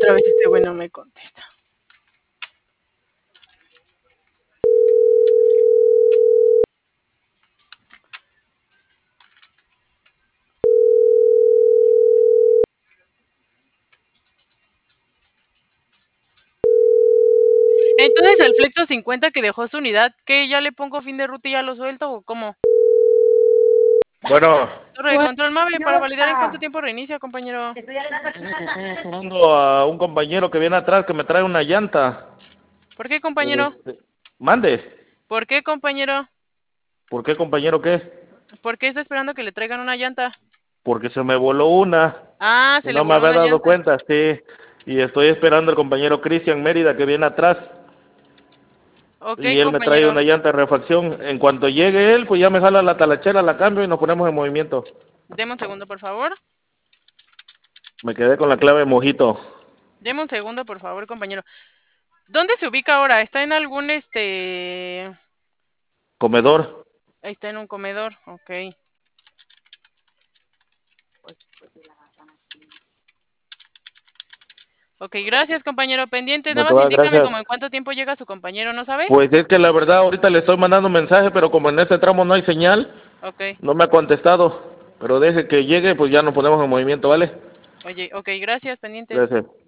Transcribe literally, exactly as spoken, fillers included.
Otra vez este güey no me contesta. Entonces el Flexo cincuenta que dejó su unidad, ¿qué? ¿Ya le pongo fin de ruta y ya lo suelto o cómo? Bueno. Torre de control Mave, para validar en cuánto tiempo reinicia, compañero. Mando a un compañero que viene atrás que me trae una llanta. ¿Por qué, compañero? Este, mande. ¿Por qué, compañero? ¿Por qué, compañero, qué? ¿Por qué está esperando que le traigan una llanta? Porque se me voló una. Ah, se y le no me voló había una dado llanta. cuenta, sí. Y estoy esperando al compañero Cristian Mérida que viene atrás. Ok, Y él me trae compañero. una llanta de refacción. En cuanto llegue él, pues ya me jala la talachera, la cambio y nos ponemos en movimiento. Deme un segundo, por favor. Me quedé con la clave mojito. Deme un segundo, por favor, compañero. ¿Dónde se ubica ahora? ¿Está en algún, este... Comedor. Está en un comedor? Ok. Ok, gracias, compañero. Pendiente. De Nada más todas, indícame gracias. como en cuánto tiempo llega su compañero, ¿no sabe? Pues es que la verdad ahorita le estoy mandando mensaje, pero como en este tramo no hay señal, Ok. no me ha contestado. Pero deje que llegue, pues ya nos ponemos en movimiento, ¿vale? Oye, ok, gracias, pendiente. Gracias.